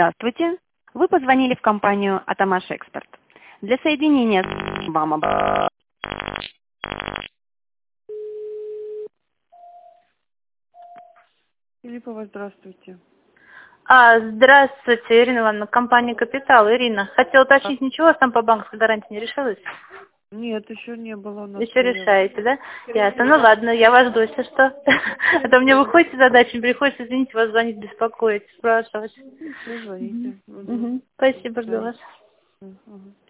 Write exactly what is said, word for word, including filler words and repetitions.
Здравствуйте. Вы позвонили в компанию «Атамаш Экспорт». Для соединения с вам об... Филиппова, здравствуйте. А, здравствуйте, Ирина Ивановна, компания «Капитал». Ирина, хотела А, уточнить, ничего у вас там по банковской гарантии не решилось? Нет, еще не было у нас. Еще решаете, да? Ясно. Ну ладно, я вас жду, если что. А то мне выходите задачи, приходится, извините, вас звонить, беспокоить, спрашивать. Все, звоните. Угу. Угу. Спасибо, жду Да. вас. Угу.